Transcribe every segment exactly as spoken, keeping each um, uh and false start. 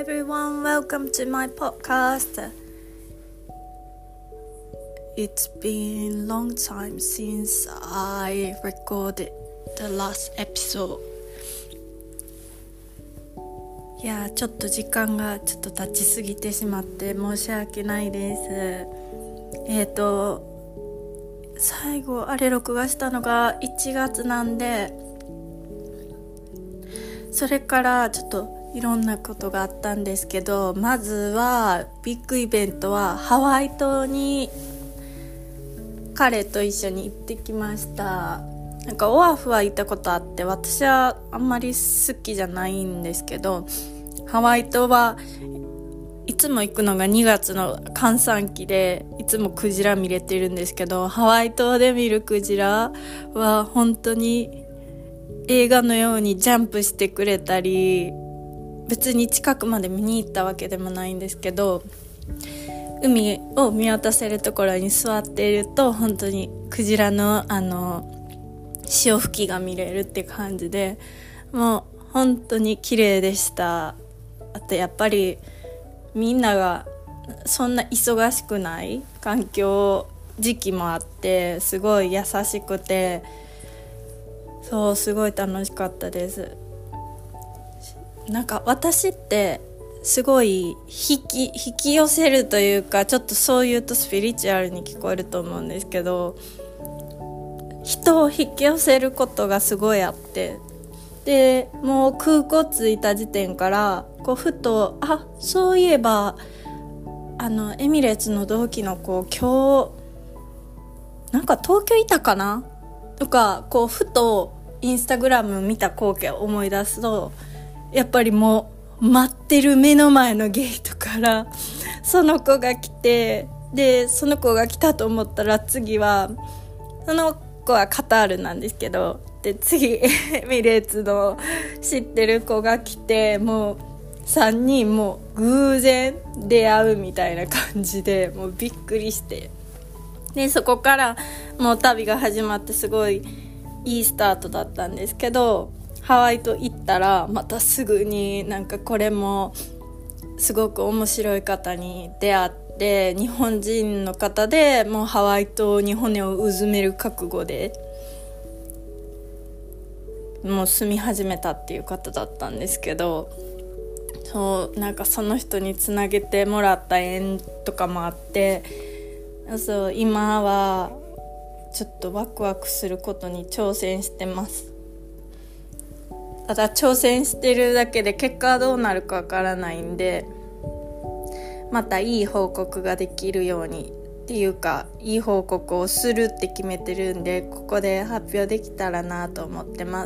everyone, welcome to my podcast. It's been a long time since I recorded the last episode. いやちょっと時間がちょっと経ちすぎてしまって申し訳ないです。えっと最後あれ録画したのがいちがつなんで、それからちょっといろんなことがあったんですけど、まずはビッグイベントはハワイ島に彼と一緒に行ってきました。なんかオアフは行ったことあって、私はあんまり好きじゃないんですけど、ハワイ島はいつも行くのがにがつの閑散期で、いつもクジラ見れてるんですけど、ハワイ島で見るクジラは本当に映画のようにジャンプしてくれたり、別に近くまで見に行ったわけでもないんですけど、海を見渡せるところに座っていると本当にクジラのあの潮吹きが見れるって感じで、もう本当に綺麗でした。あとやっぱりみんながそんな忙しくない環境時期もあって、すごい優しくて、そうすごい楽しかったです。なんか私ってすごい引き、引き寄せるというか、ちょっとそう言うとスピリチュアルに聞こえると思うんですけど、人を引き寄せることがすごいあって、でもう空港着いた時点からこうふと、あ、そういえばあのエミレーツの同期の子今日なんか東京いたかなとか、こうふとインスタグラム見た光景を思い出すと、やっぱりもう待ってる目の前のゲートからその子が来て、でその子が来たと思ったら次はその子はカタールなんですけど、で次エミレーツの知ってる子が来て、もうさんにんもう偶然出会うみたいな感じで、もうびっくりして、でそこからもう旅が始まって、すごいいいスタートだったんですけど、ハワイと行ったらまたすぐになんかこれもすごく面白い方に出会って、日本人の方でもうハワイ島に骨をうずめる覚悟でもう住み始めたっていう方だったんですけど、そうなんかその人につなげてもらった縁とかもあって、そう今はちょっとワクワクすることに挑戦してます。ただ挑戦してるだけで結果はどうなるかわからないんで、またいい報告ができるようにっていうか、いい報告をするって決めてるんで、ここで発表できたらなと思ってます。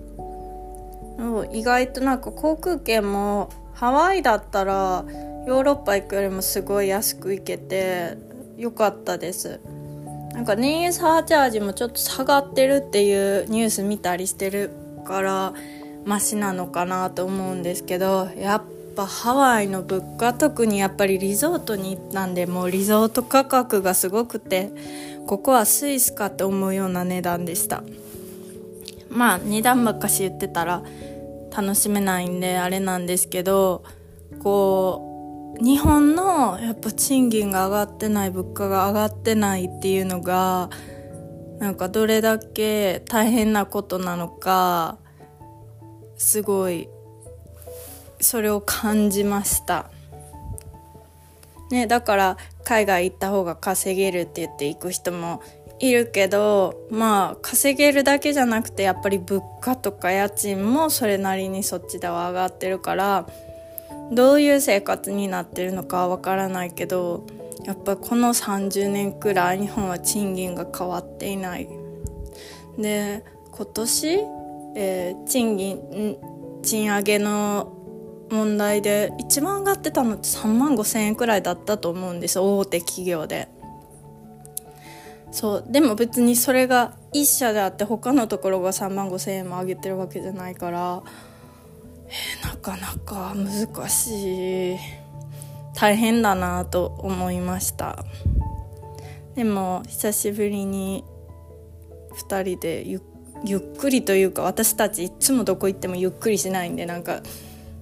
意外となんか航空券もハワイだったらヨーロッパ行くよりもすごい安く行けてよかったです。なんか燃油サーチャージもちょっと下がってるっていうニュース見たりしてるからマシなのかなと思うんですけど、やっぱハワイの物価、特にやっぱりリゾートに行ったんで、もうリゾート価格がすごくて、ここはスイスかって思うような値段でした。まあ値段ばっかし言ってたら楽しめないんであれなんですけど、こう日本のやっぱ賃金が上がってない、物価が上がってないっていうのがなんかどれだけ大変なことなのか、すごいそれを感じましたね。だから海外行った方が稼げるって言って行く人もいるけど、まあ稼げるだけじゃなくて、やっぱり物価とか家賃もそれなりにそっちでは上がってるから、どういう生活になってるのかはわからないけど、やっぱこのさんじゅうねんくらい日本は賃金が変わっていない。で今年、えー、賃金賃上げの問題で一番上がってたのってさんまんごせんえんくらいだったと思うんです、大手企業で。そうでも別にそれが一社であって、他のところがさんまんごせんえんも上げてるわけじゃないから、えー、なかなか難しい、大変だなと思いました。でも久しぶりにふたりで ゆ, ゆっくりというか、私たちいつもどこ行ってもゆっくりしないんで、なんか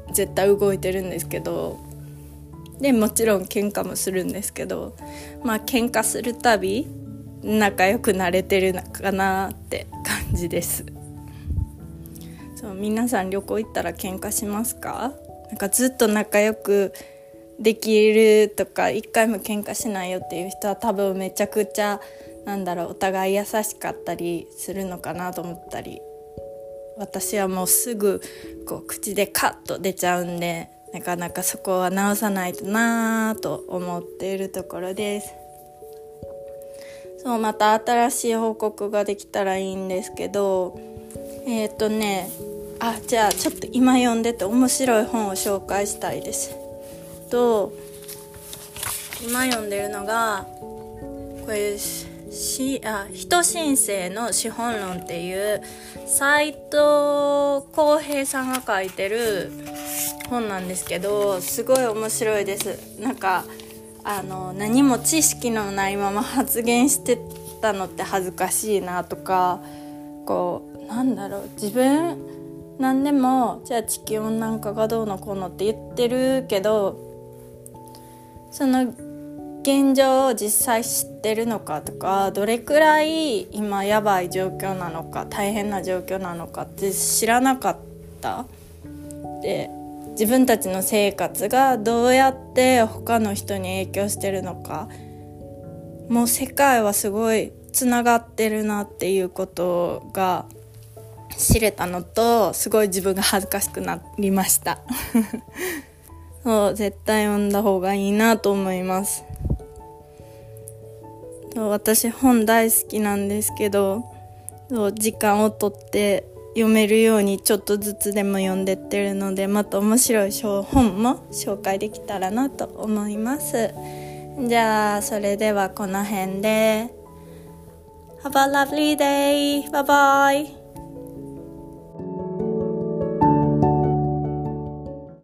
絶対動いてるんですけど、でもちろん喧嘩もするんですけど、まあ喧嘩するたび仲良くなれてるのかなって感じです。そう、皆さん旅行行ったら喧嘩しますか？なんかずっと仲良くできるとか一回も喧嘩しないよっていう人は多分めちゃくちゃなんだろうお互い優しかったりするのかなと思ったり、私はもうすぐこう口でカッと出ちゃうんで、なかなかそこは直さないとなと思っているところです。そう、また新しい報告ができたらいいんですけど、えっとねあじゃあちょっと今読んでて面白い本を紹介したいです。と今読んでるのがこれしあ人申請の資本論っていう斉藤浩平さんが書いてる本なんですけど、すごい面白いです。なんかあの何も知識のないまま発言してたのって恥ずかしいなとか、こうなんだろう自分何でもじゃあ地球温暖化がどうのこうのって言ってるけど、その現状を実際知ってるのかとか、どれくらい今やばい状況なのか大変な状況なのかって知らなかったで、自分たちの生活がどうやって他の人に影響してるのか、もう世界はすごいつながってるなっていうことが知れたのと、すごい自分が恥ずかしくなりましたそう絶対読んだ方がいいなと思います。私本大好きなんですけど、時間をとって読めるようにちょっとずつでも読んでってるので、また面白い本も紹介できたらなと思います。じゃあそれではこの辺で Have a lovely day! Bye bye!